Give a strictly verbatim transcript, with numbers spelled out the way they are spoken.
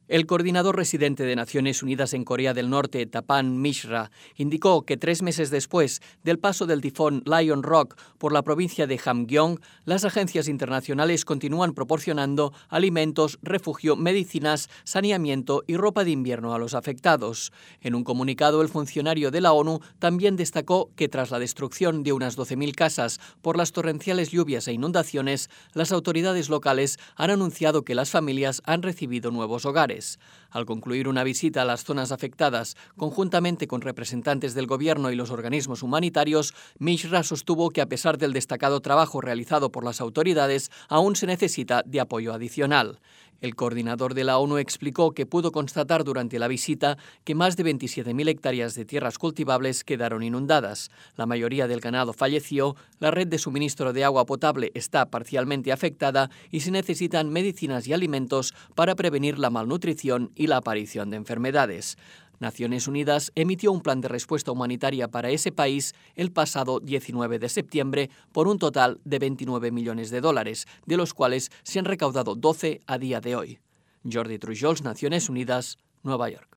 El coordinador residente de Naciones Unidas en Corea del Norte, Tapan Mishra, indicó que tres meses después del paso del tifón Lion Rock por la provincia de Hamgyong, las agencias internacionales continúan proporcionando alimentos, refugio, medicinas, saneamiento y ropa de invierno a los afectados. En un comunicado, el funcionario de la ONU también destacó que tras la destrucción de unas doce mil casas por las torrenciales lluvias e inundaciones, las autoridades locales han anunciado que las familias han recibido nuevos hogares. Al concluir una visita a las zonas afectadas, conjuntamente con representantes del gobierno y los organismos humanitarios, Mishra sostuvo que a pesar del destacado trabajo realizado por las autoridades, aún se necesita de apoyo adicional. El coordinador de la ONU explicó que pudo constatar durante la visita que más de veintisiete mil hectáreas de tierras cultivables quedaron inundadas. La mayoría del ganado falleció, la red de suministro de agua potable está parcialmente afectada y se necesitan medicinas y alimentos para prevenir la malnutrición y la aparición de enfermedades. Naciones Unidas emitió un plan de respuesta humanitaria para ese país el pasado diecinueve de septiembre por un total de veintinueve millones de dólares, de los cuales se han recaudado doce a día de hoy. Jordi Trujols, Naciones Unidas, Nueva York.